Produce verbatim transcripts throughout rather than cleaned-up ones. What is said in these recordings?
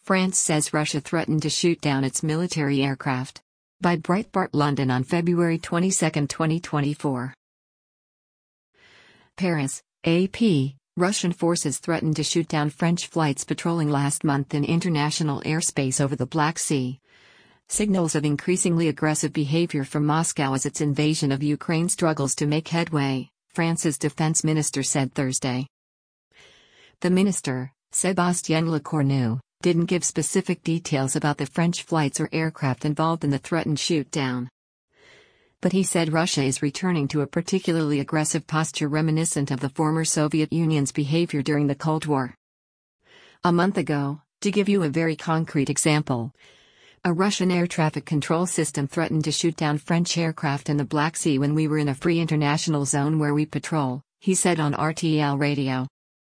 France says Russia threatened to shoot down its military aircraft. By Breitbart London on February twenty-second, twenty twenty-four. Paris, A P. Russian forces threatened to shoot down French flights patrolling last month in international airspace over the Black Sea. Signals of increasingly aggressive behavior from Moscow as its invasion of Ukraine struggles to make headway, France's defense minister said Thursday. The minister, Sébastien Lecornu, didn't give specific details about the French flights or aircraft involved in the threatened shoot-down. But he said Russia is returning to a particularly aggressive posture reminiscent of the former Soviet Union's behavior during the Cold War. A month ago, to give you a very concrete example, a Russian air traffic control system threatened to shoot down French aircraft in the Black Sea when we were in a free international zone where we patrol, he said on R T L radio.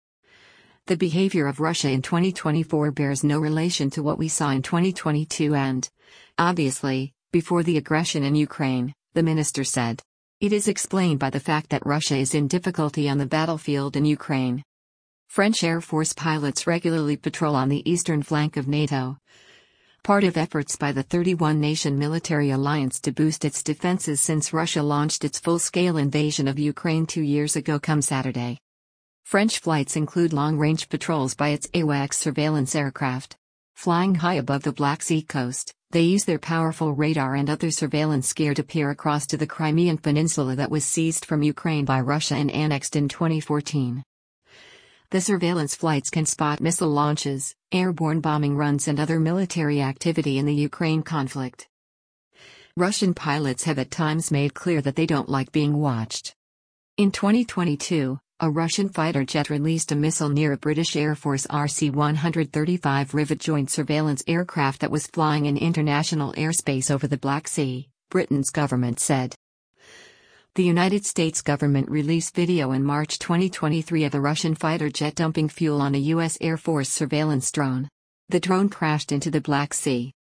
The behavior of Russia in twenty twenty-four bears no relation to what we saw in twenty twenty-two and, obviously, before the aggression in Ukraine, the minister said. It is explained by the fact that Russia is in difficulty on the battlefield in Ukraine. French Air Force pilots regularly patrol on the eastern flank of NATO, part of efforts by the thirty-one nation military alliance to boost its defenses since Russia launched its full-scale invasion of Ukraine two years ago come Saturday. French flights include long-range patrols by its AWACS surveillance aircraft. Flying high above the Black Sea coast, they use their powerful radar and other surveillance gear to peer across to the Crimean Peninsula that was seized from Ukraine by Russia and annexed in twenty fourteen. The surveillance flights can spot missile launches, airborne bombing runs and other military activity in the Ukraine conflict. Russian pilots have at times made clear that they don't like being watched. In twenty twenty-two, a Russian fighter jet released a missile near a British Air Force R C one thirty-five Rivet joint surveillance aircraft that was flying in international airspace over the Black Sea, Britain's government said. The United States government released video in March twenty twenty-three of a Russian fighter jet dumping fuel on a U S Air Force surveillance drone. The drone crashed into the Black Sea.